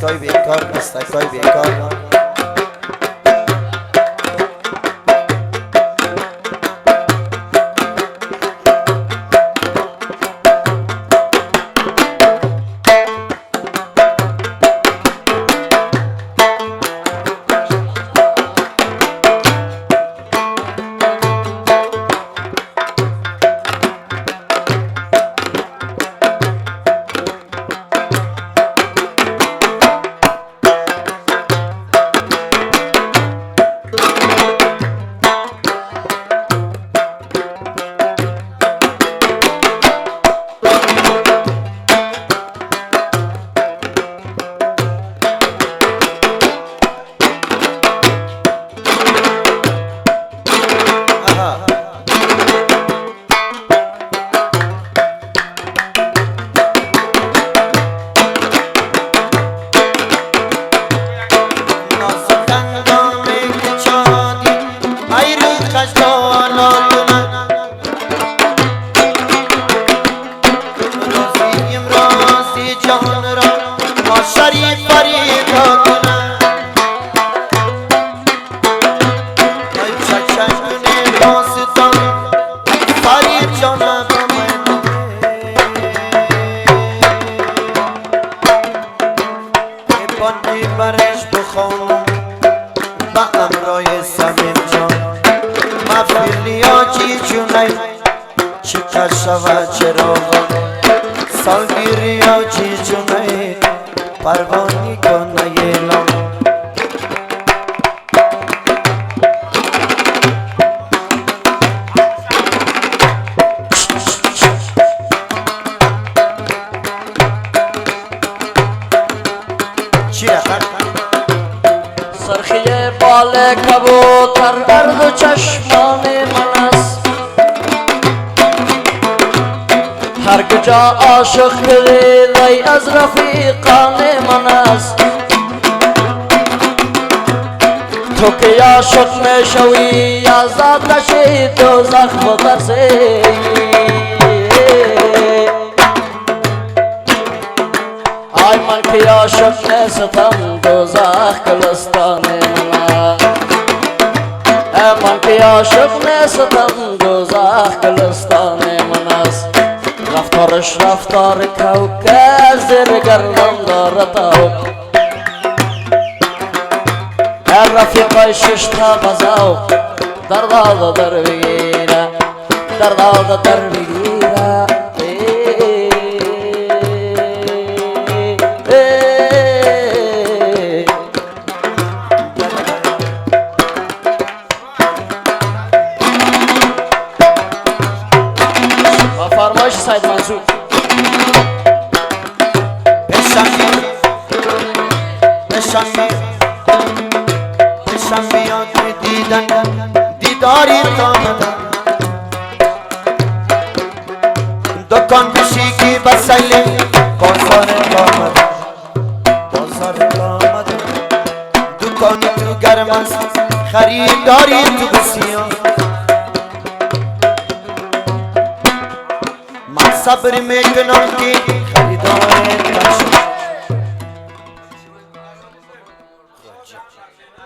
مستکای بیکار مستکای بیکار برش بخوام با امرای سمیم جان مفیلیا چی چونه چی کشوه چراغا سالگیریا چی چونه پروانی کنه یلام سرخی بال کبوتر ارد و چشمان من است هر کجا عاشق دلی از رفیقان من است تو که عاشق میشوی یا زاتشی دوزخ بترسی آی من که عاشق نیستم دوزخ کلستان من من که عاشق نیستم دوزخ کلستان من است رفتارش رفتار کوکر زیر گردن دارد رفیقای ششتا بزاو در داد در بگیره در داد در بگیره فرمایش سید منصور بشم بیاد دیدن دیداری تامدن دکان بشیگی بسیلی بازار آمدن دکانی تو گرم است خریداری تو بسیار من صبر میکنم که خریدار نشد